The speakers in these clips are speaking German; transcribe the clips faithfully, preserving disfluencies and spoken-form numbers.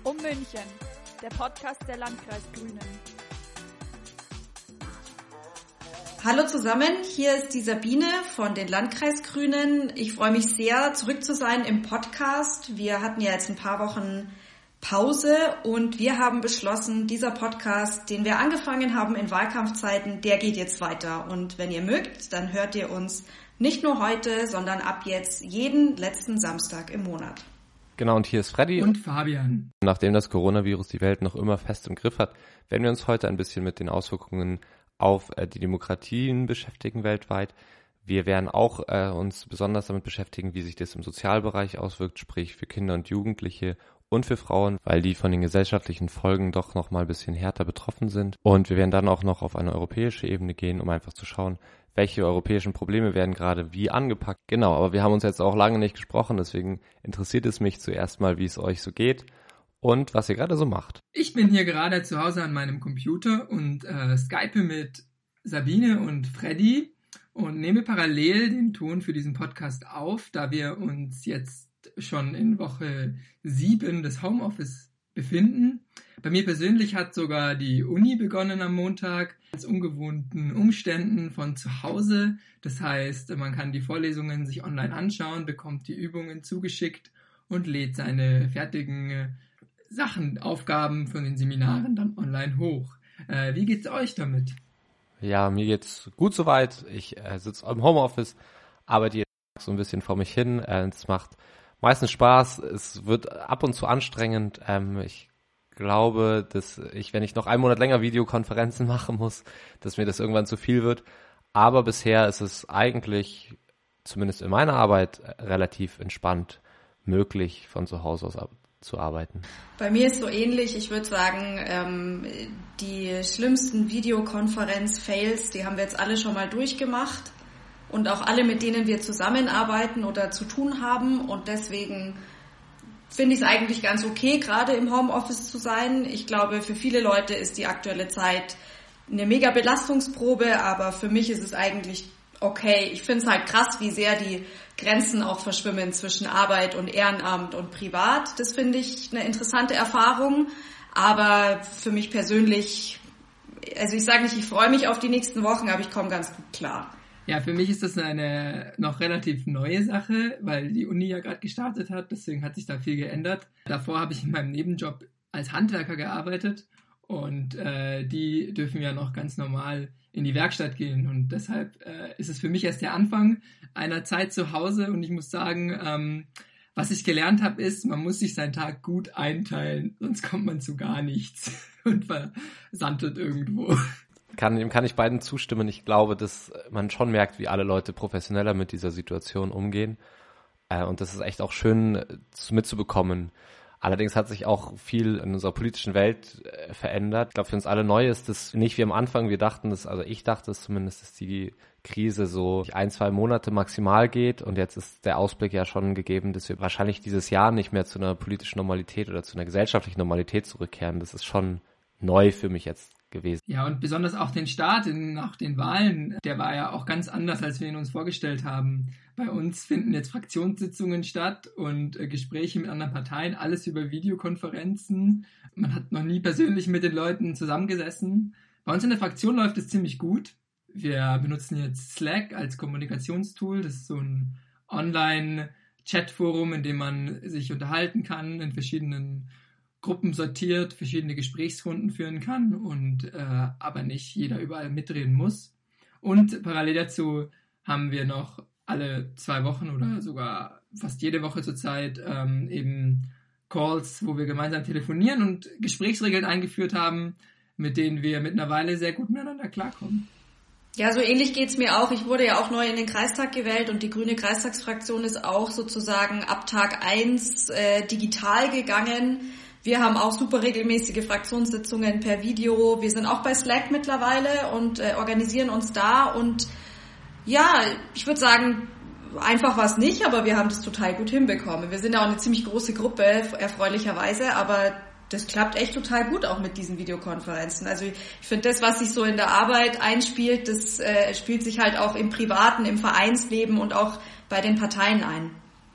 um München, der Podcast der Landkreisgrünen. Hallo zusammen, hier ist die Sabine von den Landkreisgrünen. Ich freue mich sehr, zurück zu sein im Podcast. Wir hatten ja jetzt ein paar Wochen Pause und wir haben beschlossen, dieser Podcast, den wir angefangen haben in Wahlkampfzeiten, der geht jetzt weiter. Und wenn ihr mögt, dann hört ihr uns nicht nur heute, sondern ab jetzt jeden letzten Samstag im Monat. Genau, und hier ist Freddy. Und Fabian. Nachdem das Coronavirus die Welt noch immer fest im Griff hat, werden wir uns heute ein bisschen mit den Auswirkungen auf äh, die Demokratien beschäftigen weltweit. Wir werden auch äh, uns besonders damit beschäftigen, wie sich das im Sozialbereich auswirkt, sprich für Kinder und Jugendliche und für Frauen, weil die von den gesellschaftlichen Folgen doch noch mal ein bisschen härter betroffen sind. Und wir werden dann auch noch auf eine europäische Ebene gehen, um einfach zu schauen, welche europäischen Probleme werden gerade wie angepackt. Genau, aber wir haben uns jetzt auch lange nicht gesprochen, deswegen interessiert es mich zuerst mal, wie es euch so geht und was ihr gerade so macht. Ich bin hier gerade zu Hause an meinem Computer und äh, skype mit Sabine und Freddy und nehme parallel den Ton für diesen Podcast auf, da wir uns jetzt schon in Woche sieben des Homeoffice befinden. Bei mir persönlich hat sogar die Uni begonnen am Montag, als ungewohnten Umständen von zu Hause. Das heißt, man kann die Vorlesungen sich online anschauen, bekommt die Übungen zugeschickt und lädt seine fertigen Sachen, Aufgaben von den Seminaren dann online hoch. Äh, wie geht's euch damit? Ja, mir geht's gut soweit. Ich äh, sitze im Homeoffice, arbeite jetzt so ein bisschen vor mich hin. Äh, es macht meistens Spaß. Es wird ab und zu anstrengend. Ähm, ich glaube, dass ich, wenn ich noch einen Monat länger Videokonferenzen machen muss, dass mir das irgendwann zu viel wird. Aber bisher ist es eigentlich, zumindest in meiner Arbeit, relativ entspannt möglich, von zu Hause aus zu arbeiten. Bei mir ist so ähnlich. Ich würde sagen, ähm, die schlimmsten Videokonferenz-Fails, die haben wir jetzt alle schon mal durchgemacht. Und auch alle, mit denen wir zusammenarbeiten oder zu tun haben. Und deswegen finde ich es eigentlich ganz okay, gerade im Homeoffice zu sein. Ich glaube, für viele Leute ist die aktuelle Zeit eine mega Belastungsprobe, aber für mich ist es eigentlich okay. Ich finde es halt krass, wie sehr die Grenzen auch verschwimmen zwischen Arbeit und Ehrenamt und Privat. Das finde ich eine interessante Erfahrung. Aber für mich persönlich, also ich sage nicht, ich freue mich auf die nächsten Wochen, aber ich komme ganz gut klar. Ja, für mich ist das eine noch relativ neue Sache, weil die Uni ja gerade gestartet hat, deswegen hat sich da viel geändert. Davor habe ich in meinem Nebenjob als Handwerker gearbeitet und äh, die dürfen ja noch ganz normal in die Werkstatt gehen und deshalb äh, ist es für mich erst der Anfang einer Zeit zu Hause und ich muss sagen, ähm, was ich gelernt habe ist, man muss sich seinen Tag gut einteilen, sonst kommt man zu gar nichts und versandet irgendwo. Kann, dem kann ich beiden zustimmen. Ich glaube, dass man schon merkt, wie alle Leute professioneller mit dieser Situation umgehen. Äh, und das ist echt auch schön äh, mitzubekommen. Allerdings hat sich auch viel in unserer politischen Welt äh, verändert. Ich glaube, für uns alle neu ist das nicht wie am Anfang. Wir dachten, dass, also ich dachte es zumindest, dass die Krise so ein, zwei Monate maximal geht. Und jetzt ist der Ausblick ja schon gegeben, dass wir wahrscheinlich dieses Jahr nicht mehr zu einer politischen Normalität oder zu einer gesellschaftlichen Normalität zurückkehren. Das ist schon neu für mich jetzt gewesen. Ja, und besonders auch den Start in, nach den Wahlen, der war ja auch ganz anders, als wir ihn uns vorgestellt haben. Bei uns finden jetzt Fraktionssitzungen statt und äh, Gespräche mit anderen Parteien, alles über Videokonferenzen. Man hat noch nie persönlich mit den Leuten zusammengesessen. Bei uns in der Fraktion läuft es ziemlich gut. Wir benutzen jetzt Slack als Kommunikationstool. Das ist so ein Online-Chat-Forum, in dem man sich unterhalten kann in verschiedenen Gruppen sortiert, verschiedene Gesprächsrunden führen kann und äh, aber nicht jeder überall mitreden muss. Und parallel dazu haben wir noch alle zwei Wochen oder sogar fast jede Woche zurzeit ähm, eben Calls, wo wir gemeinsam telefonieren und Gesprächsregeln eingeführt haben, mit denen wir mittlerweile sehr gut miteinander klarkommen. Ja, so ähnlich geht's mir auch. Ich wurde ja auch neu in den Kreistag gewählt und die grüne Kreistagsfraktion ist auch sozusagen ab Tag eins äh, digital gegangen. Wir haben auch super regelmäßige Fraktionssitzungen per Video. Wir sind auch bei Slack mittlerweile und äh, organisieren uns da. Und ja, ich würde sagen, einfach war es nicht, aber wir haben das total gut hinbekommen. Wir sind ja auch eine ziemlich große Gruppe, erfreulicherweise, aber das klappt echt total gut auch mit diesen Videokonferenzen. Also ich finde, das, was sich so in der Arbeit einspielt, das äh, spielt sich halt auch im Privaten, im Vereinsleben und auch bei den Parteien ein.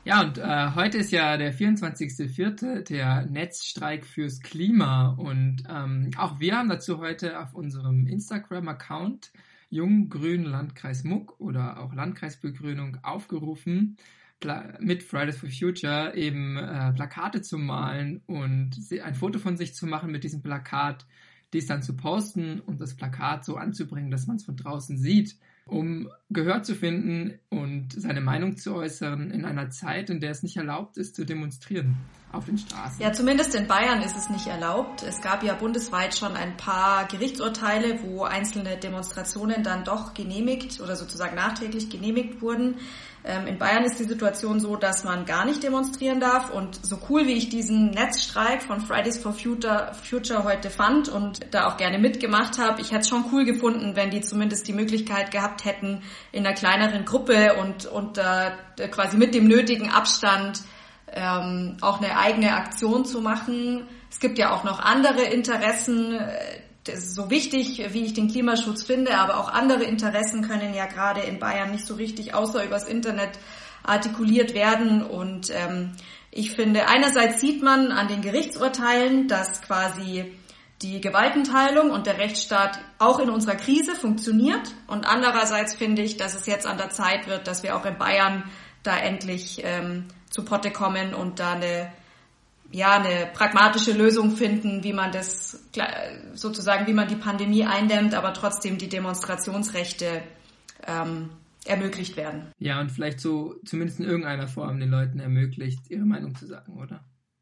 Ja, und äh, heute ist ja der vierundzwanzigster vierte, der Netzstreik fürs Klima. Und ähm, auch wir haben dazu heute auf unserem Instagram-Account Jung-Grün Landkreis Muck oder auch Landkreisbegrünung aufgerufen, pla- mit Fridays for Future eben äh, Plakate zu malen und ein Foto von sich zu machen mit diesem Plakat, dies dann zu posten und das Plakat so anzubringen, dass man es von draußen sieht, um Gehör zu finden und seine Meinung zu äußern in einer Zeit, in der es nicht erlaubt ist, zu demonstrieren auf den Straßen. Ja, zumindest in Bayern ist es nicht erlaubt. Es gab ja bundesweit schon ein paar Gerichtsurteile, wo einzelne Demonstrationen dann doch genehmigt oder sozusagen nachträglich genehmigt wurden. Ähm, in Bayern ist die Situation so, dass man gar nicht demonstrieren darf. Und so cool, wie ich diesen Netzstreik von Fridays for Future, Future heute fand und da auch gerne mitgemacht habe, ich hätte es schon cool gefunden, wenn die zumindest die Möglichkeit gehabt hätten, in einer kleineren Gruppe und, und äh, quasi mit dem nötigen Abstand ähm, auch eine eigene Aktion zu machen. Es gibt ja auch noch andere Interessen. Das ist so wichtig, wie ich den Klimaschutz finde, aber auch andere Interessen können ja gerade in Bayern nicht so richtig außer übers Internet artikuliert werden. Und ähm, ich finde, einerseits sieht man an den Gerichtsurteilen, dass quasi die Gewaltenteilung und der Rechtsstaat auch in unserer Krise funktioniert. Und andererseits finde ich, dass es jetzt an der Zeit wird, dass wir auch in Bayern da endlich ähm, zu Potte kommen und da eine, ja, eine pragmatische Lösung finden, wie man das sozusagen, wie man die Pandemie eindämmt, aber trotzdem die Demonstrationsrechte ähm, ermöglicht werden. Ja, und vielleicht so zumindest in irgendeiner Form den Leuten ermöglicht, ihre Meinung zu sagen, oder?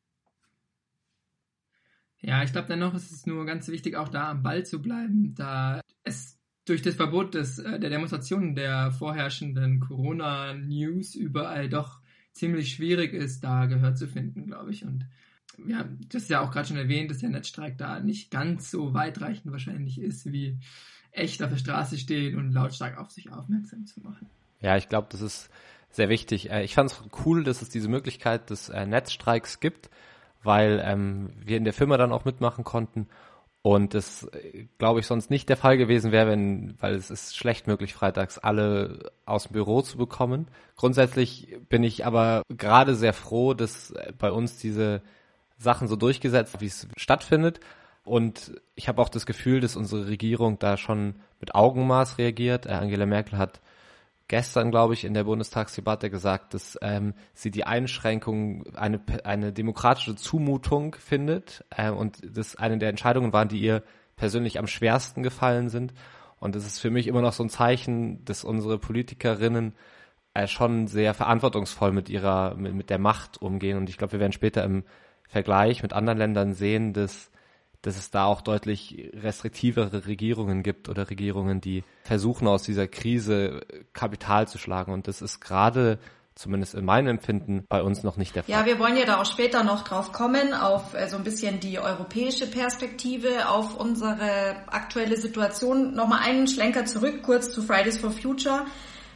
Ja, ich glaube dennoch ist es nur ganz wichtig, auch da am Ball zu bleiben, da es durch das Verbot des, der Demonstrationen der vorherrschenden Corona-News überall doch ziemlich schwierig ist, da Gehör zu finden, glaube ich. Und ja, das ist ja auch gerade schon erwähnt, dass der Netzstreik da nicht ganz so weitreichend wahrscheinlich ist, wie echt auf der Straße stehen und lautstark auf sich aufmerksam zu machen. Ja, ich glaube, das ist sehr wichtig. Ich fand es cool, dass es diese Möglichkeit des Netzstreiks gibt, weil ähm, wir in der Firma dann auch mitmachen konnten. Und das, glaube ich, sonst nicht der Fall gewesen wäre, wenn, weil es ist schlecht möglich, freitags alle aus dem Büro zu bekommen. Grundsätzlich bin ich aber gerade sehr froh, dass bei uns diese Sachen so durchgesetzt, wie es stattfindet. Und ich habe auch das Gefühl, dass unsere Regierung da schon mit Augenmaß reagiert. Angela Merkel hat gestern, glaube ich, in der Bundestagsdebatte gesagt, dass ähm, sie die Einschränkung eine eine demokratische Zumutung findet äh, und das eine der Entscheidungen waren, die ihr persönlich am schwersten gefallen sind. Und das ist für mich immer noch so ein Zeichen, dass unsere Politikerinnen äh, schon sehr verantwortungsvoll mit ihrer mit, mit der Macht umgehen. Und ich glaube, wir werden später im Vergleich mit anderen Ländern sehen, dass dass es da auch deutlich restriktivere Regierungen gibt oder Regierungen, die versuchen, aus dieser Krise Kapital zu schlagen. Und das ist gerade, zumindest in meinem Empfinden, bei uns noch nicht der Fall. Ja, wir wollen ja da auch später noch drauf kommen, auf äh, so ein bisschen die europäische Perspektive, auf unsere aktuelle Situation. Nochmal einen Schlenker zurück, kurz zu Fridays for Future.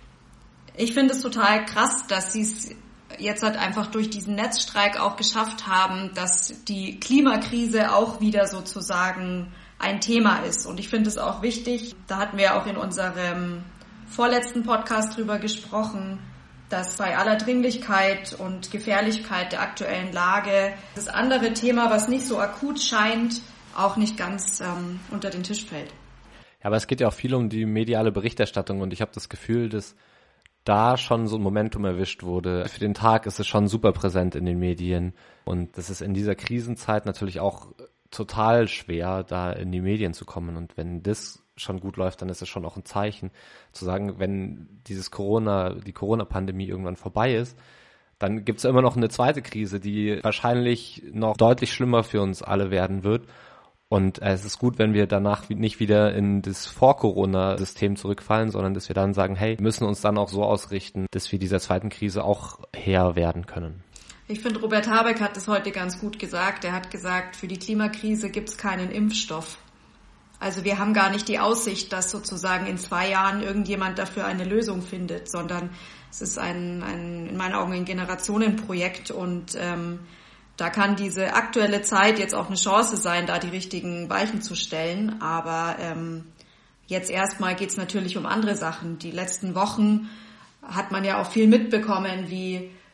Ich finde es total krass, dass sie es jetzt halt einfach durch diesen Netzstreik auch geschafft haben, dass die Klimakrise auch wieder sozusagen ein Thema ist. Und ich finde es auch wichtig, da hatten wir auch in unserem vorletzten Podcast drüber gesprochen, dass bei aller Dringlichkeit und Gefährlichkeit der aktuellen Lage das andere Thema, was nicht so akut scheint, auch nicht ganz ähm, unter den Tisch fällt. Ja, aber es geht ja auch viel um die mediale Berichterstattung und ich habe das Gefühl, dass da schon so ein Momentum erwischt wurde. Für den Tag ist es schon super präsent in den Medien und das ist in dieser Krisenzeit natürlich auch total schwer, da in die Medien zu kommen. Und wenn das schon gut läuft, dann ist es schon auch ein Zeichen zu sagen, wenn dieses Corona, die Corona-Pandemie irgendwann vorbei ist, dann gibt es immer noch eine zweite Krise, die wahrscheinlich noch deutlich schlimmer für uns alle werden wird. Und äh, es ist gut, wenn wir danach nicht wieder in das Vor-Corona-System zurückfallen, sondern dass wir dann sagen, hey, wir müssen uns dann auch so ausrichten, dass wir dieser zweiten Krise auch Herr werden können. Ich finde, Robert Habeck hat das heute ganz gut gesagt. Er hat gesagt, für die Klimakrise gibt es keinen Impfstoff. Also wir haben gar nicht die Aussicht, dass sozusagen in zwei Jahren irgendjemand dafür eine Lösung findet, sondern es ist ein, ein in meinen Augen ein Generationenprojekt und ähm, da kann diese aktuelle Zeit jetzt auch eine Chance sein, da die richtigen Weichen zu stellen. Aber ähm, jetzt erstmal geht es natürlich um andere Sachen. Die letzten Wochen hat man ja auch viel mitbekommen, wie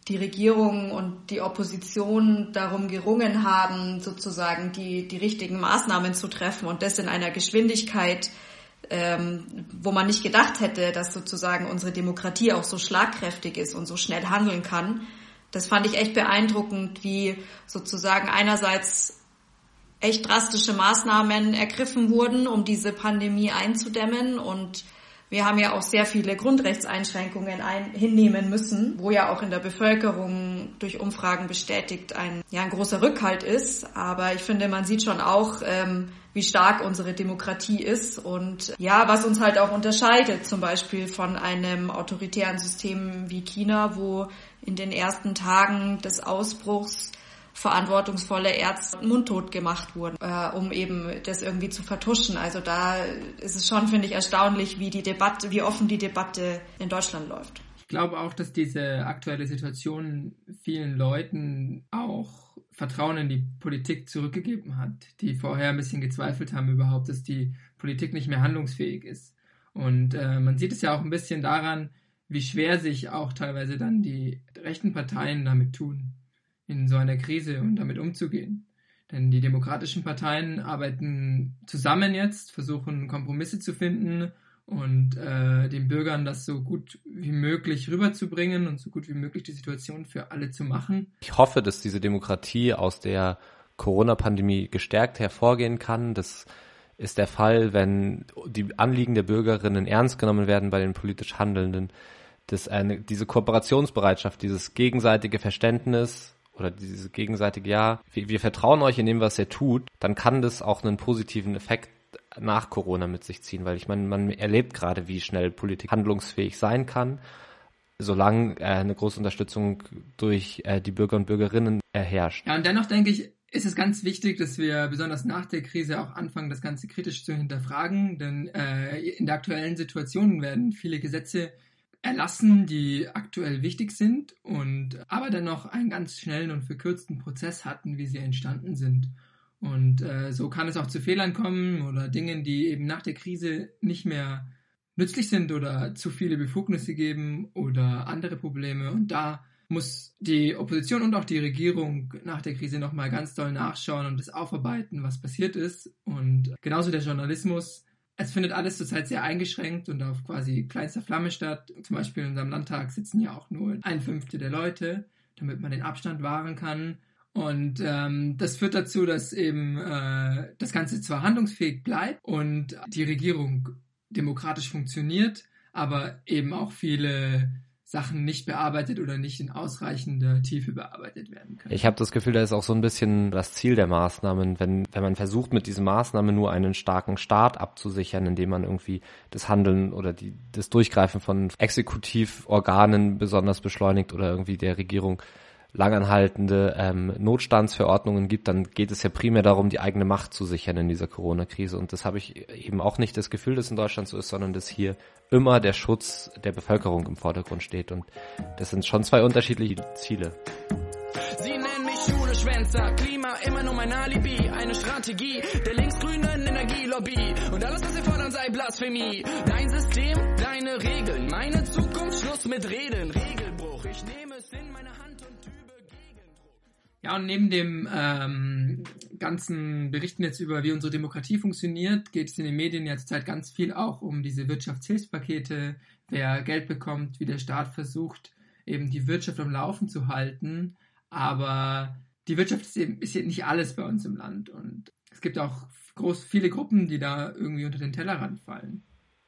die Regierung und die Opposition darum gerungen haben, sozusagen die, die richtigen Maßnahmen zu treffen und das in einer Geschwindigkeit, ähm, wo man nicht gedacht hätte, dass sozusagen unsere Demokratie auch so schlagkräftig ist und so schnell handeln kann. Das fand ich echt beeindruckend, wie sozusagen einerseits echt drastische Maßnahmen ergriffen wurden, um diese Pandemie einzudämmen, und wir haben ja auch sehr viele Grundrechtseinschränkungen ein, hinnehmen müssen, wo ja auch in der Bevölkerung durch Umfragen bestätigt ein, ja, ein großer Rückhalt ist. Aber ich finde, man sieht schon auch, ähm, wie stark unsere Demokratie ist und ja, was uns halt auch unterscheidet, zum Beispiel von einem autoritären System wie China, wo in den ersten Tagen des Ausbruchs verantwortungsvolle Ärzte mundtot gemacht wurden, äh, um eben das irgendwie zu vertuschen. Also da ist es schon, finde ich, erstaunlich, wie die Debatte, wie offen die Debatte in Deutschland läuft. Ich glaube auch, dass diese aktuelle Situation vielen Leuten auch Vertrauen in die Politik zurückgegeben hat, die vorher ein bisschen gezweifelt haben überhaupt, dass die Politik nicht mehr handlungsfähig ist. Und äh, man sieht es ja auch ein bisschen daran, wie schwer sich auch teilweise dann die rechten Parteien damit tun, in so einer Krise und damit umzugehen. Denn die demokratischen Parteien arbeiten zusammen jetzt, versuchen Kompromisse zu finden und äh, den Bürgern das so gut wie möglich rüberzubringen und so gut wie möglich die Situation für alle zu machen. Ich hoffe, dass diese Demokratie aus der Corona-Pandemie gestärkt hervorgehen kann. Das ist der Fall, wenn die Anliegen der Bürgerinnen ernst genommen werden bei den politisch Handelnden. Dass eine, diese Kooperationsbereitschaft, dieses gegenseitige Verständnis oder diese gegenseitige, ja, wir, wir vertrauen euch in dem, was ihr tut, dann kann das auch einen positiven Effekt nach Corona mit sich ziehen, weil ich meine, man erlebt gerade, wie schnell Politik handlungsfähig sein kann, solange äh, eine große Unterstützung durch äh, die Bürger und Bürgerinnen erherrscht. Ja, und dennoch denke ich, ist es ganz wichtig, dass wir besonders nach der Krise auch anfangen, das Ganze kritisch zu hinterfragen, denn äh, in der aktuellen Situation werden viele Gesetze erlassen, die aktuell wichtig sind und aber dennoch einen ganz schnellen und verkürzten Prozess hatten, wie sie entstanden sind. Und äh, so kann es auch zu Fehlern kommen oder Dingen, die eben nach der Krise nicht mehr nützlich sind oder zu viele Befugnisse geben oder andere Probleme. Und da muss die Opposition und auch die Regierung nach der Krise nochmal ganz doll nachschauen und das aufarbeiten, was passiert ist. Und genauso der Journalismus. Es findet alles zurzeit sehr eingeschränkt und auf quasi kleinster Flamme statt. Zum Beispiel in unserem Landtag sitzen ja auch nur ein Fünftel der Leute, damit man den Abstand wahren kann. Und ähm, das führt dazu, dass eben äh, das Ganze zwar handlungsfähig bleibt und die Regierung demokratisch funktioniert, aber eben auch viele Sachen nicht bearbeitet oder nicht in ausreichender Tiefe bearbeitet werden können. Ich habe das Gefühl, da ist auch so ein bisschen das Ziel der Maßnahmen, wenn wenn man versucht, mit diesen Maßnahmen nur einen starken Staat abzusichern, indem man irgendwie das Handeln oder die das Durchgreifen von Exekutivorganen besonders beschleunigt oder irgendwie der Regierung langanhaltende ähm, Notstandsverordnungen gibt, dann geht es ja primär darum, die eigene Macht zu sichern in dieser Corona-Krise. Und das habe ich eben auch nicht das Gefühl, dass in Deutschland so ist, sondern dass hier immer der Schutz der Bevölkerung im Vordergrund steht. Und das sind schon zwei unterschiedliche Ziele. Sie nennen mich Schule-Schwänzer, Klima immer nur mein Alibi, eine Strategie der linksgrünen Energielobby. Und alles, was sie fordern, sei Blasphemie. Dein System, deine Regeln, meine Zukunft, Schluss mit Reden, Regelbruch. Ich nehme es in meine Hand und übe Gegendruck. Ja, und neben dem ähm, ganzen Berichten jetzt über, wie unsere Demokratie funktioniert, geht es in den Medien ja zurzeit ganz viel auch um diese Wirtschaftshilfspakete, wer Geld bekommt, wie der Staat versucht, eben die Wirtschaft am Laufen zu halten. Aber die Wirtschaft ist eben ist nicht alles bei uns im Land. Und es gibt auch groß, viele Gruppen, die da irgendwie unter den Tellerrand fallen.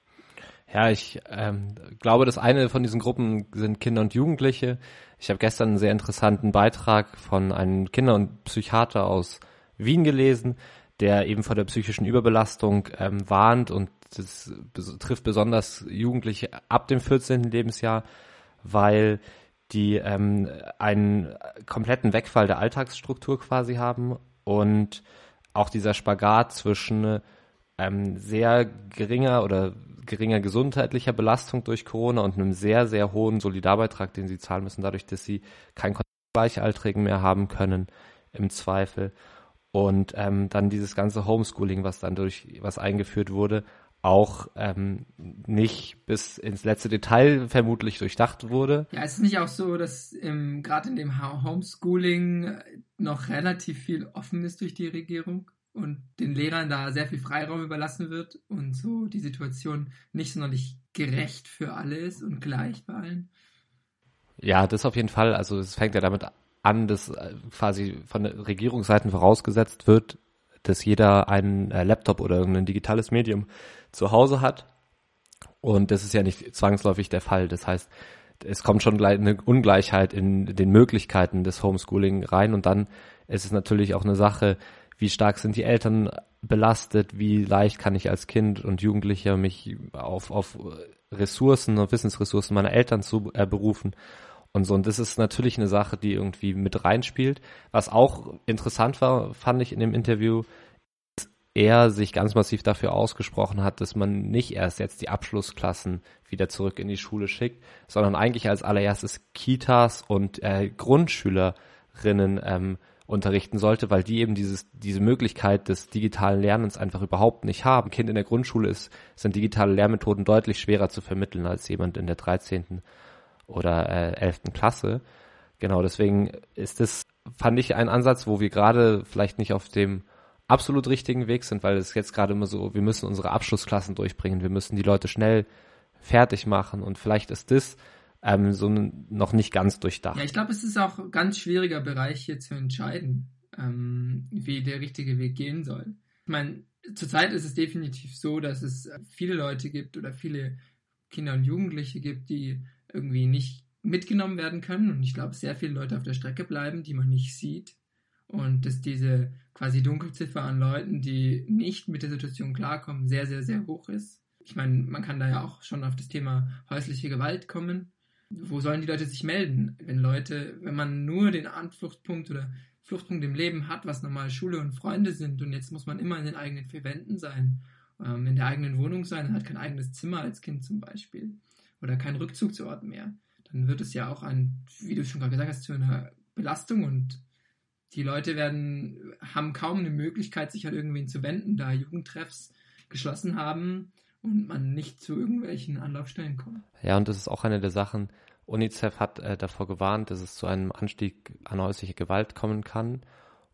Ja, ich ähm, glaube, dass eine von diesen Gruppen sind Kinder und Jugendliche. Ich habe gestern einen sehr interessanten Beitrag von einem Kinder- und Psychiater aus Wien gelesen, der eben vor der psychischen Überbelastung ähm, warnt, und das trifft besonders Jugendliche ab dem vierzehnten Lebensjahr, weil die ähm, einen kompletten Wegfall der Alltagsstruktur quasi haben und auch dieser Spagat zwischen ähm, sehr geringer oder geringer gesundheitlicher Belastung durch Corona und einem sehr, sehr hohen Solidarbeitrag, den sie zahlen müssen, dadurch, dass sie keinen Kontakt mit Gleichaltrigen mehr haben können, im Zweifel. Und ähm, dann dieses ganze Homeschooling, was dann durch, was eingeführt wurde, auch ähm, nicht bis ins letzte Detail vermutlich durchdacht wurde. Ja, es ist nicht auch so, dass ähm, gerade in dem Homeschooling noch relativ viel offen ist durch die Regierung und den Lehrern da sehr viel Freiraum überlassen wird und so die Situation nicht sonderlich gerecht für alle ist und gleich bei allen? Ja, das auf jeden Fall. Also es fängt ja damit an, dass quasi von der Regierungsseite vorausgesetzt wird, dass jeder einen äh, Laptop oder irgendein digitales Medium zu Hause hat. Und das ist ja nicht zwangsläufig der Fall. Das heißt, es kommt schon eine Ungleichheit in den Möglichkeiten des Homeschooling rein. Und dann ist es natürlich auch eine Sache, wie stark sind die Eltern belastet, wie leicht kann ich als Kind und Jugendlicher mich auf, auf Ressourcen und Wissensressourcen meiner Eltern zu äh, berufen. Und so, und das ist natürlich eine Sache, die irgendwie mit reinspielt. Was auch interessant war, fand ich in dem Interview, dass er sich ganz massiv dafür ausgesprochen hat, dass man nicht erst jetzt die Abschlussklassen wieder zurück in die Schule schickt, sondern eigentlich als allererstes Kitas und äh, Grundschülerinnen ähm, unterrichten sollte, weil die eben dieses diese Möglichkeit des digitalen Lernens einfach überhaupt nicht haben. Ein Kind in der Grundschule ist, sind digitale Lernmethoden deutlich schwerer zu vermitteln als jemand in der dreizehnten oder äh, elften Klasse. Genau, deswegen ist das, fand ich, ein Ansatz, wo wir gerade vielleicht nicht auf dem absolut richtigen Weg sind, weil es jetzt gerade immer so, wir müssen unsere Abschlussklassen durchbringen, wir müssen die Leute schnell fertig machen und vielleicht ist das ähm, so noch nicht ganz durchdacht. Ja, ich glaube, es ist auch ein ganz schwieriger Bereich hier zu entscheiden, ähm, wie der richtige Weg gehen soll. Ich meine, zurzeit ist es definitiv so, dass es viele Leute gibt oder viele Kinder und Jugendliche gibt, die irgendwie nicht mitgenommen werden können und ich glaube, sehr viele Leute auf der Strecke bleiben, die man nicht sieht und dass diese quasi Dunkelziffer an Leuten, die nicht mit der Situation klarkommen, sehr, sehr, sehr hoch ist. Ich meine, man kann da ja auch schon auf das Thema häusliche Gewalt kommen. Wo sollen die Leute sich melden, wenn Leute, wenn man nur den Anfluchtspunkt oder Fluchtpunkt im Leben hat, was normal Schule und Freunde sind und jetzt muss man immer in den eigenen vier Wänden sein, ähm, in der eigenen Wohnung sein und hat kein eigenes Zimmer als Kind zum Beispiel oder kein Rückzugsort mehr, dann wird es ja auch ein, wie du schon gerade gesagt hast, zu einer Belastung und die Leute werden, haben kaum eine Möglichkeit, sich an irgendwen zu wenden, da Jugendtreffs geschlossen haben und man nicht zu irgendwelchen Anlaufstellen kommt. Ja, und das ist auch eine der Sachen, UNICEF hat äh, davor gewarnt, dass es zu einem Anstieg an häusliche Gewalt kommen kann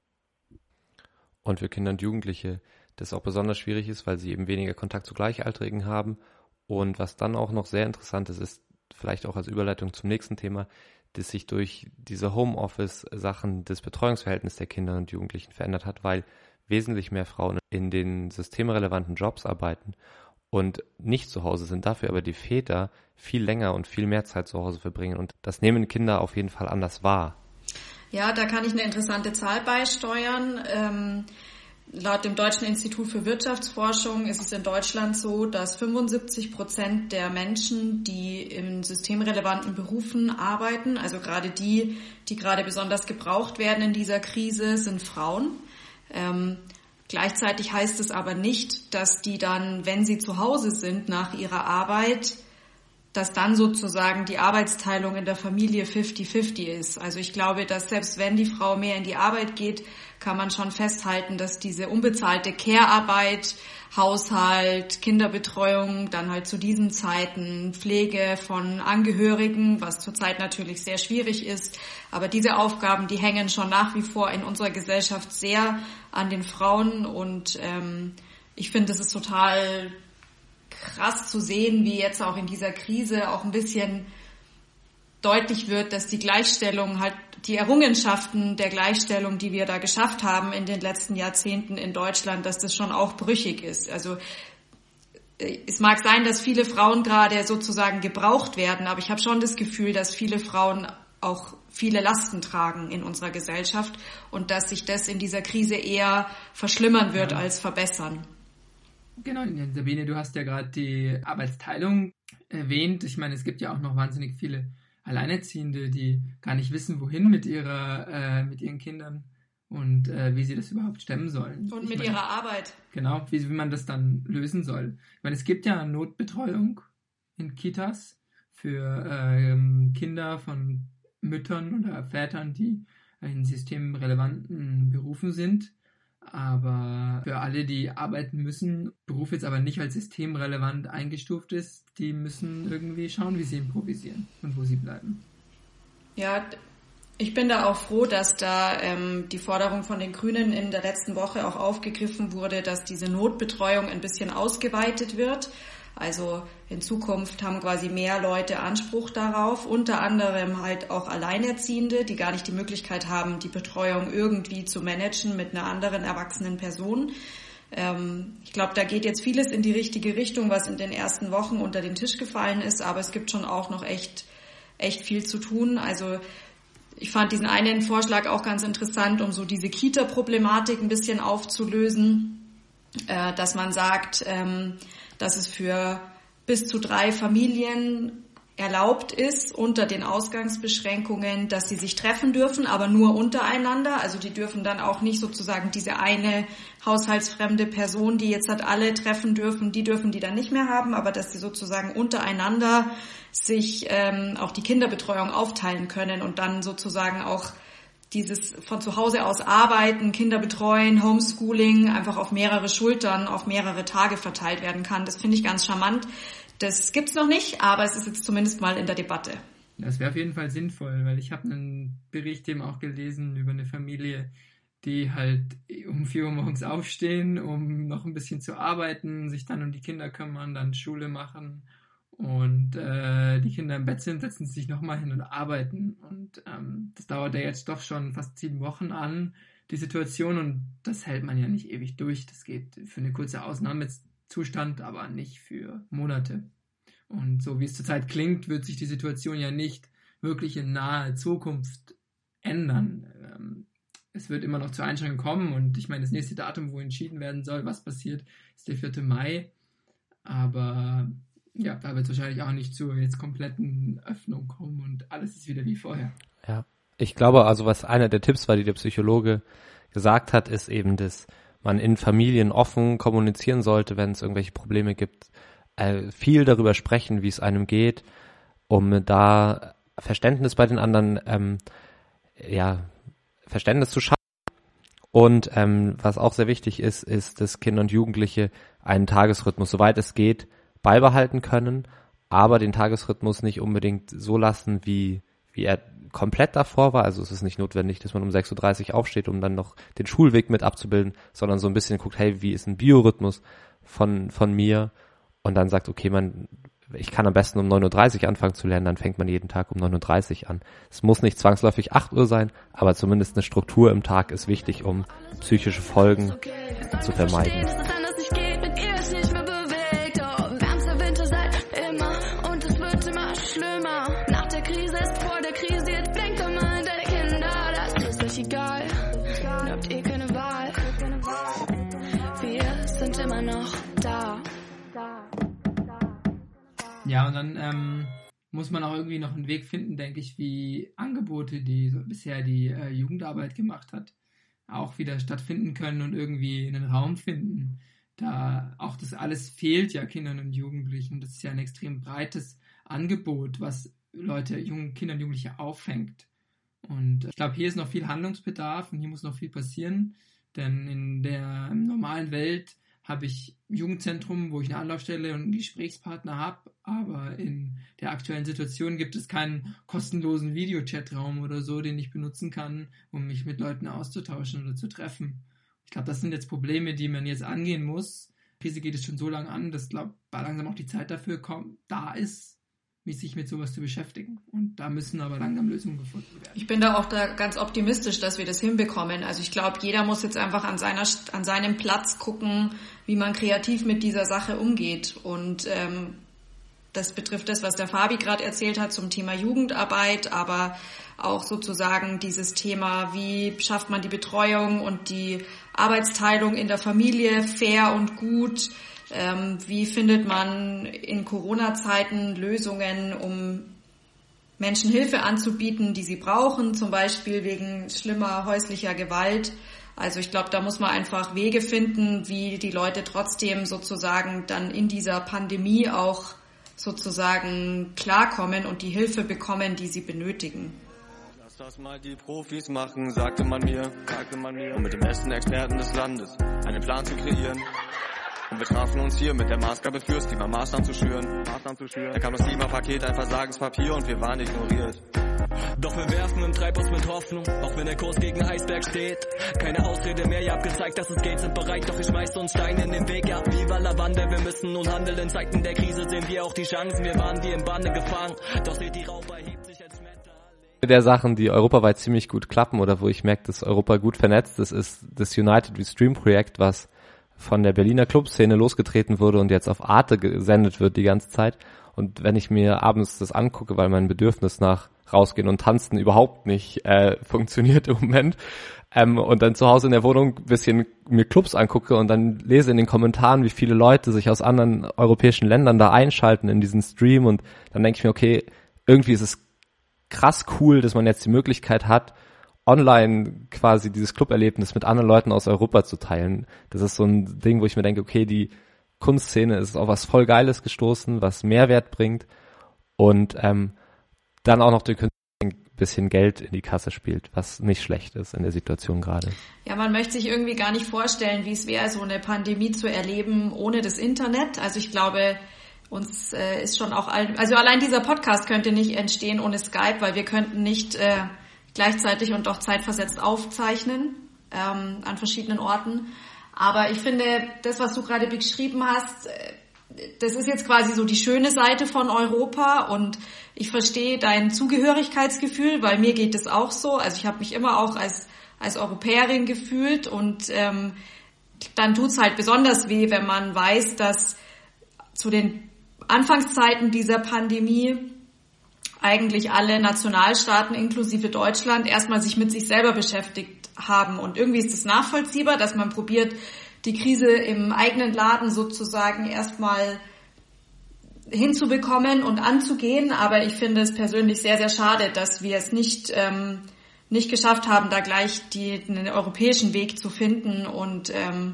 und für Kinder und Jugendliche das auch besonders schwierig ist, weil sie eben weniger Kontakt zu Gleichaltrigen haben. Und was dann auch noch sehr interessant ist, ist vielleicht auch als Überleitung zum nächsten Thema, dass sich durch diese Homeoffice-Sachen das Betreuungsverhältnis der Kinder und Jugendlichen verändert hat, weil wesentlich mehr Frauen in den systemrelevanten Jobs arbeiten und nicht zu Hause sind, dafür aber die Väter viel länger und viel mehr Zeit zu Hause verbringen. Und das nehmen Kinder auf jeden Fall anders wahr. Ja, da kann ich eine interessante Zahl beisteuern. Ähm, laut dem Deutschen Institut für Wirtschaftsforschung ist es in Deutschland so, dass fünfundsiebzig Prozent der Menschen, die in systemrelevanten Berufen arbeiten, also gerade die, die gerade besonders gebraucht werden in dieser Krise, sind Frauen. Ähm, Gleichzeitig heißt es aber nicht, dass die dann, wenn sie zu Hause sind nach ihrer Arbeit, dass dann sozusagen die Arbeitsteilung in der Familie fifty fifty ist. Also ich glaube, dass selbst wenn die Frau mehr in die Arbeit geht, kann man schon festhalten, dass diese unbezahlte Care-Arbeit, Haushalt, Kinderbetreuung, dann halt zu diesen Zeiten Pflege von Angehörigen, was zurzeit natürlich sehr schwierig ist. Aber diese Aufgaben, die hängen schon nach wie vor in unserer Gesellschaft sehr an den Frauen. Und ähm, ich finde, es ist total krass zu sehen, wie jetzt auch in dieser Krise auch ein bisschen deutlich wird, dass die Gleichstellung halt, die Errungenschaften der Gleichstellung, die wir da geschafft haben in den letzten Jahrzehnten in Deutschland, dass das schon auch brüchig ist. Also es mag sein, dass viele Frauen gerade sozusagen gebraucht werden, aber ich habe schon das Gefühl, dass viele Frauen auch viele Lasten tragen in unserer Gesellschaft und dass sich das in dieser Krise eher verschlimmern wird ja. als verbessern. Genau, Sabine, du hast ja gerade die Arbeitsteilung erwähnt. Ich meine, es gibt ja auch noch wahnsinnig viele Alleinerziehende, die gar nicht wissen, wohin mit ihrer, äh, mit ihren Kindern und äh, wie sie das überhaupt stemmen sollen. Und ich mit meine, ihrer Arbeit. Genau, wie, wie man das dann lösen soll. Ich meine, es gibt ja Notbetreuung in Kitas für ähm, Kinder von Müttern oder Vätern, die in systemrelevanten Berufen sind. Aber für alle, die arbeiten müssen, Beruf jetzt aber nicht als systemrelevant eingestuft ist, die müssen irgendwie schauen, wie sie improvisieren und wo sie bleiben. Ja, ich bin da auch froh, dass da ähm, die Forderung von den Grünen in der letzten Woche auch aufgegriffen wurde, dass diese Notbetreuung ein bisschen ausgeweitet wird. Also in Zukunft haben quasi mehr Leute Anspruch darauf, unter anderem halt auch Alleinerziehende, die gar nicht die Möglichkeit haben, die Betreuung irgendwie zu managen mit einer anderen erwachsenen Person. Ähm, ich glaube, da geht jetzt vieles in die richtige Richtung, was in den ersten Wochen unter den Tisch gefallen ist, aber es gibt schon auch noch echt, echt viel zu tun. Also ich fand diesen einen Vorschlag auch ganz interessant, um so diese Kita-Problematik ein bisschen aufzulösen, äh, dass man sagt, ähm, dass es für bis zu drei Familien erlaubt ist, unter den Ausgangsbeschränkungen, dass sie sich treffen dürfen, aber nur untereinander. Also die dürfen dann auch nicht sozusagen diese eine haushaltsfremde Person, die jetzt halt alle treffen dürfen, die dürfen die dann nicht mehr haben, aber dass sie sozusagen untereinander sich ähm, auch die Kinderbetreuung aufteilen können und dann sozusagen auch dieses von zu Hause aus arbeiten, Kinder betreuen, Homeschooling einfach auf mehrere Schultern, auf mehrere Tage verteilt werden kann. Das finde ich ganz charmant. Das gibt's noch nicht, aber es ist jetzt zumindest mal in der Debatte. Das wäre auf jeden Fall sinnvoll, weil ich habe einen Bericht eben auch gelesen über eine Familie, die halt um vier Uhr morgens aufstehen, um noch ein bisschen zu arbeiten, sich dann um die Kinder kümmern, dann Schule machen und äh, die Kinder im Bett sind, setzen sie sich nochmal hin und arbeiten. Und ähm, das dauert ja jetzt doch schon fast sieben Wochen an, die Situation, und das hält man ja nicht ewig durch. Das geht für eine kurze Ausnahmezustand, aber nicht für Monate. Und so wie es zurzeit klingt, wird sich die Situation ja nicht wirklich in naher Zukunft ändern. Ähm, es wird immer noch zu Einschränkungen kommen, und ich meine, das nächste Datum, wo entschieden werden soll, was passiert, ist der vierte Mai. Aber ja, da wird es wahrscheinlich auch nicht zur jetzt kompletten Öffnung kommen und alles ist wieder wie vorher. Ja, ich glaube, also was einer der Tipps war, die der Psychologe gesagt hat, ist eben, dass man in Familien offen kommunizieren sollte, wenn es irgendwelche Probleme gibt, äh, viel darüber sprechen, wie es einem geht, um da Verständnis bei den anderen, ähm, ja, Verständnis zu schaffen. Und ähm, was auch sehr wichtig ist, ist, dass Kinder und Jugendliche einen Tagesrhythmus, soweit es geht, beibehalten können, aber den Tagesrhythmus nicht unbedingt so lassen, wie wie er komplett davor war. Also es ist nicht notwendig, dass man um sechs Uhr dreißig aufsteht, um dann noch den Schulweg mit abzubilden, sondern so ein bisschen guckt, hey, wie ist ein Biorhythmus von von mir? Und dann sagt, okay, man, ich kann am besten um neun Uhr dreißig anfangen zu lernen, dann fängt man jeden Tag um neun Uhr dreißig an. Es muss nicht zwangsläufig acht Uhr sein, aber zumindest eine Struktur im Tag ist wichtig, um psychische Folgen zu vermeiden. Ja, und dann ähm, muss man auch irgendwie noch einen Weg finden, denke ich, wie Angebote, die so bisher die äh, Jugendarbeit gemacht hat, auch wieder stattfinden können und irgendwie einen Raum finden. Da auch das alles fehlt ja Kindern und Jugendlichen. Das ist ja ein extrem breites Angebot, was Leute, jungen Kinder und Jugendliche auffängt. Und ich glaube, hier ist noch viel Handlungsbedarf und hier muss noch viel passieren, denn in der normalen Welt habe ich Jugendzentrum, wo ich eine Anlaufstelle und einen Gesprächspartner habe, aber in der aktuellen Situation gibt es keinen kostenlosen Videochatraum oder so, den ich benutzen kann, um mich mit Leuten auszutauschen oder zu treffen. Ich glaube, das sind jetzt Probleme, die man jetzt angehen muss. Die Krise geht es schon so lange an, dass, glaube ich, langsam auch die Zeit dafür kommt, da ist, sich mit sowas zu beschäftigen. Und da müssen aber langsam Lösungen gefunden werden. Ich bin da auch da ganz optimistisch, dass wir das hinbekommen. Also ich glaube, jeder muss jetzt einfach an seiner an seinem Platz gucken, wie man kreativ mit dieser Sache umgeht. Und ähm, das betrifft das, was der Fabi gerade erzählt hat zum Thema Jugendarbeit, aber auch sozusagen dieses Thema, wie schafft man die Betreuung und die Arbeitsteilung in der Familie fair und gut. Ähm, wie findet man in Corona-Zeiten Lösungen, um Menschen Hilfe anzubieten, die sie brauchen, zum Beispiel wegen schlimmer häuslicher Gewalt. Also ich glaube, da muss man einfach Wege finden, wie die Leute trotzdem sozusagen dann in dieser Pandemie auch sozusagen klarkommen und die Hilfe bekommen, die sie benötigen. Lass das mal die Profis machen, sagte man mir, sagte man mir, um mit dem besten Experten des Landes einen Plan zu kreieren. Und wir trafen uns hier mit der Maßgabe fürs Klima Maßnahmen zu schüren, Maßnahmen zu schüren. Da kam das Klimapaket, ein Versagenspapier und wir waren ignoriert. Doch wir werfen im Treibhaus mit Hoffnung, auch wenn der Kurs gegen Eisberg steht. Keine Ausrede mehr, ihr habt gezeigt, dass es geht, sind bereit, doch ihr schmeißt uns Steine in den Weg. Ja, viva la Bande, wir müssen nun handeln, in Zeiten der Krise sehen wir auch die Chancen. Wir waren wie im Banne gefangen, doch seht die Raupe hebt sich als Schmetterling. Der Sachen, die europaweit ziemlich gut klappen oder wo ich merke, dass Europa gut vernetzt ist, ist das United We Stream Projekt, was von der Berliner Clubszene losgetreten wurde und jetzt auf Arte gesendet wird die ganze Zeit. Und wenn ich mir abends das angucke, weil mein Bedürfnis nach rausgehen und tanzen überhaupt nicht äh, funktioniert im Moment, ähm, und dann zu Hause in der Wohnung ein bisschen mir Clubs angucke und dann lese in den Kommentaren, wie viele Leute sich aus anderen europäischen Ländern da einschalten in diesen Stream, und dann denke ich mir, okay, irgendwie ist es krass cool, dass man jetzt die Möglichkeit hat, online quasi dieses Club-Erlebnis mit anderen Leuten aus Europa zu teilen. Das ist so ein Ding, wo ich mir denke, okay, die Kunstszene ist auf was voll Geiles gestoßen, was Mehrwert bringt und ähm, dann auch noch den Künstlern ein bisschen Geld in die Kasse spielt, was nicht schlecht ist in der Situation gerade. Ja, man möchte sich irgendwie gar nicht vorstellen, wie es wäre, so eine Pandemie zu erleben ohne das Internet. Also ich glaube, uns äh, ist schon auch, all, also allein dieser Podcast könnte nicht entstehen ohne Skype, weil wir könnten nicht äh, gleichzeitig und auch zeitversetzt aufzeichnen ähm, an verschiedenen Orten. Aber ich finde, das, was du gerade beschrieben hast, das ist jetzt quasi so die schöne Seite von Europa, und ich verstehe dein Zugehörigkeitsgefühl, weil mir geht es auch so. Also ich habe mich immer auch als als Europäerin gefühlt, und ähm, dann tut's halt besonders weh, wenn man weiß, dass zu den Anfangszeiten dieser Pandemie eigentlich alle Nationalstaaten inklusive Deutschland erstmal sich mit sich selber beschäftigt haben. Und irgendwie ist es nachvollziehbar, dass man probiert, die Krise im eigenen Laden sozusagen erstmal hinzubekommen und anzugehen. Aber ich finde es persönlich sehr, sehr schade, dass wir es nicht ähm, nicht geschafft haben, da gleich die, den europäischen Weg zu finden. Und ähm,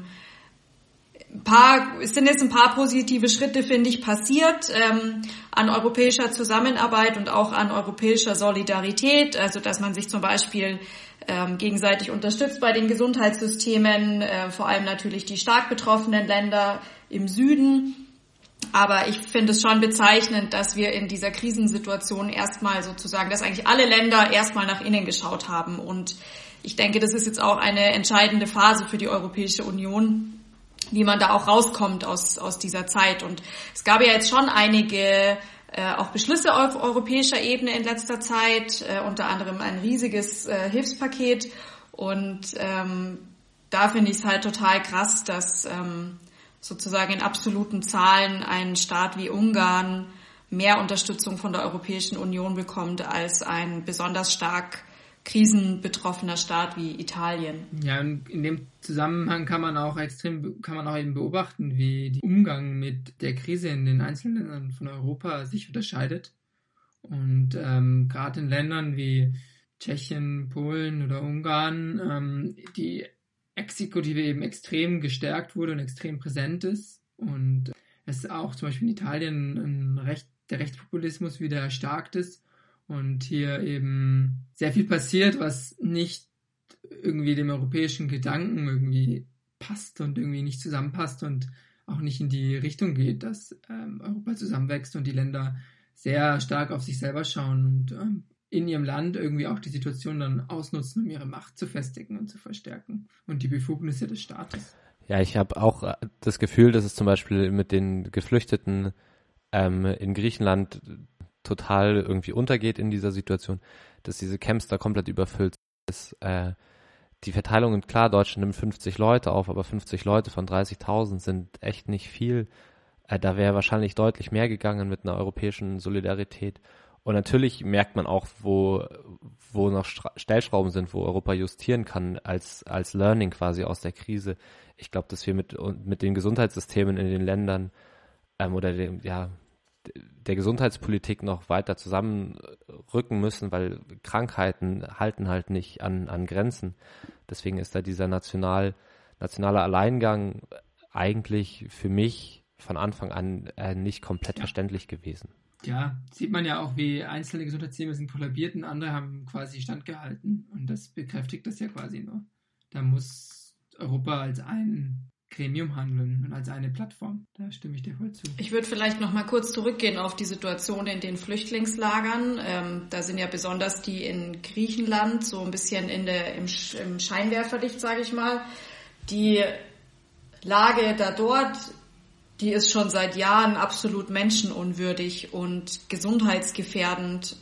ein paar, es sind jetzt ein paar positive Schritte, finde ich, passiert ähm, an europäischer Zusammenarbeit und auch an europäischer Solidarität. Also dass man sich zum Beispiel ähm, gegenseitig unterstützt bei den Gesundheitssystemen, äh, vor allem natürlich die stark betroffenen Länder im Süden. Aber ich finde es schon bezeichnend, dass wir in dieser Krisensituation erstmal sozusagen, dass eigentlich alle Länder erstmal nach innen geschaut haben. Und ich denke, das ist jetzt auch eine entscheidende Phase für die Europäische Union, wie man da auch rauskommt aus aus dieser Zeit. Und es gab ja jetzt schon einige äh, auch Beschlüsse auf europäischer Ebene in letzter Zeit, äh, unter anderem ein riesiges äh, Hilfspaket. Und ähm, da finde ich es halt total krass, dass ähm, sozusagen in absoluten Zahlen ein Staat wie Ungarn mehr Unterstützung von der Europäischen Union bekommt als ein besonders stark krisenbetroffener Staat wie Italien. Ja, und in dem Zusammenhang kann man auch extrem, kann man auch eben beobachten, wie der Umgang mit der Krise in den einzelnen Ländern von Europa sich unterscheidet. Und ähm, gerade in Ländern wie Tschechien, Polen oder Ungarn, ähm, die Exekutive eben extrem gestärkt wurde und extrem präsent ist. Und es auch zum Beispiel in Italien ein Recht, der Rechtspopulismus wieder erstarkt ist. Und hier eben sehr viel passiert, was nicht irgendwie dem europäischen Gedanken irgendwie passt und irgendwie nicht zusammenpasst und auch nicht in die Richtung geht, dass ähm, Europa zusammenwächst und die Länder sehr stark auf sich selber schauen und ähm, in ihrem Land irgendwie auch die Situation dann ausnutzen, um ihre Macht zu festigen und zu verstärken und die Befugnisse des Staates. Ja, ich habe auch das Gefühl, dass es zum Beispiel mit den Geflüchteten ähm, in Griechenland total irgendwie untergeht in dieser Situation, dass diese Camps da komplett überfüllt sind. Äh, die Verteilung, klar, Deutschland nimmt fünfzig Leute auf, aber fünfzig Leute von dreißigtausend sind echt nicht viel. Äh, da wäre wahrscheinlich deutlich mehr gegangen mit einer europäischen Solidarität. Und natürlich merkt man auch, wo wo noch Stellschrauben sind, wo Europa justieren kann als als Learning quasi aus der Krise. Ich glaube, dass wir mit mit den Gesundheitssystemen in den Ländern ähm, oder dem, ja der Gesundheitspolitik noch weiter zusammenrücken müssen, weil Krankheiten halten halt nicht an an Grenzen. Deswegen ist da dieser national nationale Alleingang eigentlich für mich von Anfang an äh, nicht komplett ja. verständlich gewesen. Ja, sieht man ja auch, wie einzelne Gesundheitssysteme sind kollabiert und andere haben quasi standgehalten. Und das bekräftigt das ja quasi nur. Da muss Europa als ein Gremium handeln und als eine Plattform. Da stimme ich dir voll zu. Ich würde vielleicht noch mal kurz zurückgehen auf die Situation in den Flüchtlingslagern. Ähm, da sind ja besonders die in Griechenland so ein bisschen in der, im, im Scheinwerferlicht, sage ich mal. Die Lage da dort, die ist schon seit Jahren absolut menschenunwürdig und gesundheitsgefährdend.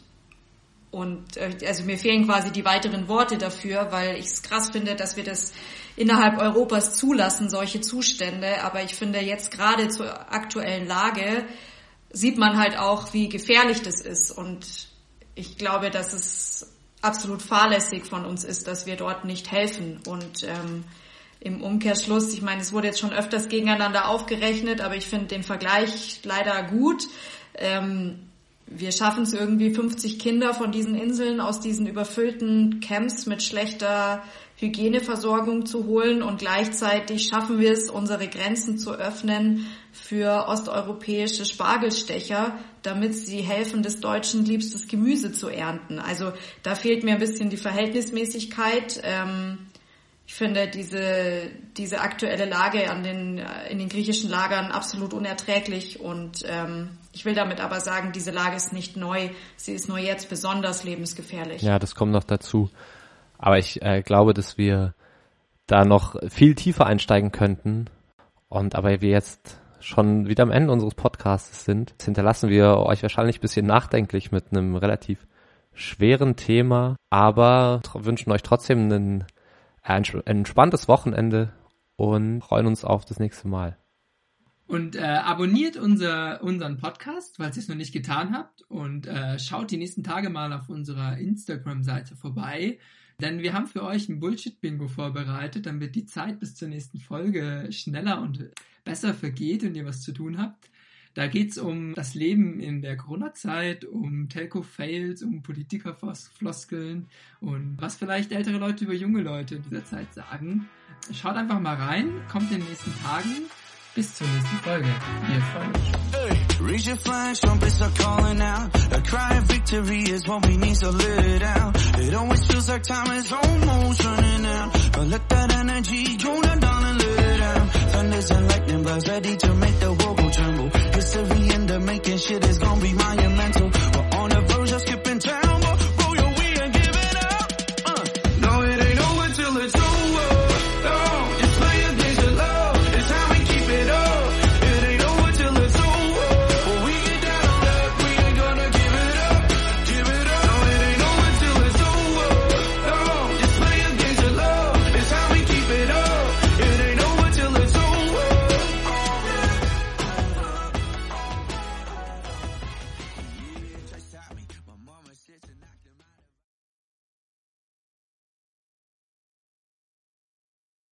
Und äh, also mir fehlen quasi die weiteren Worte dafür, weil ich es krass finde, dass wir das innerhalb Europas zulassen, solche Zustände. Aber ich finde, jetzt gerade zur aktuellen Lage sieht man halt auch, wie gefährlich das ist. Und ich glaube, dass es absolut fahrlässig von uns ist, dass wir dort nicht helfen. Und ähm, im Umkehrschluss, ich meine, es wurde jetzt schon öfters gegeneinander aufgerechnet, aber ich finde den Vergleich leider gut. Ähm, wir schaffen es irgendwie, fünfzig Kinder von diesen Inseln aus diesen überfüllten Camps mit schlechter Hygieneversorgung zu holen und gleichzeitig schaffen wir es, unsere Grenzen zu öffnen für osteuropäische Spargelstecher, damit sie helfen, des Deutschen liebstes Gemüse zu ernten. Also da fehlt mir ein bisschen die Verhältnismäßigkeit. Ähm, Ich finde diese diese aktuelle Lage an den in den griechischen Lagern absolut unerträglich und ähm, ich will damit aber sagen, diese Lage ist nicht neu, sie ist nur jetzt besonders lebensgefährlich. Ja, das kommt noch dazu. Aber ich äh, glaube, dass wir da noch viel tiefer einsteigen könnten und aber wir jetzt schon wieder am Ende unseres Podcasts sind, hinterlassen wir euch wahrscheinlich ein bisschen nachdenklich mit einem relativ schweren Thema, aber tr- wünschen euch trotzdem einen ein entspanntes Wochenende und freuen uns auf das nächste Mal. Und äh, abonniert unser, unseren Podcast, falls ihr es noch nicht getan habt und äh, schaut die nächsten Tage mal auf unserer Instagram-Seite vorbei, denn wir haben für euch ein Bullshit-Bingo vorbereitet, damit die Zeit bis zur nächsten Folge schneller und besser vergeht und ihr was zu tun habt. Da geht's um das Leben in der Corona-Zeit, um Telco-Fails, um Politiker-Floskeln und was vielleicht ältere Leute über junge Leute in dieser Zeit sagen. Schaut einfach mal rein, kommt in den nächsten Tagen. Bis zur nächsten Folge. Wir freuen uns. Hey, reach your flag, trumpets are calling out. A cry of victory is what we need, so let it out. It always feels like time is almost running out. But let that energy go down and let it out. Thunders and lightning buzz ready to make the world go tremble. History in the making, shit is gonna be monumental. We're on the verge of skipping town, but roll your way and give it up. Uh. No, it ain't over till it's over.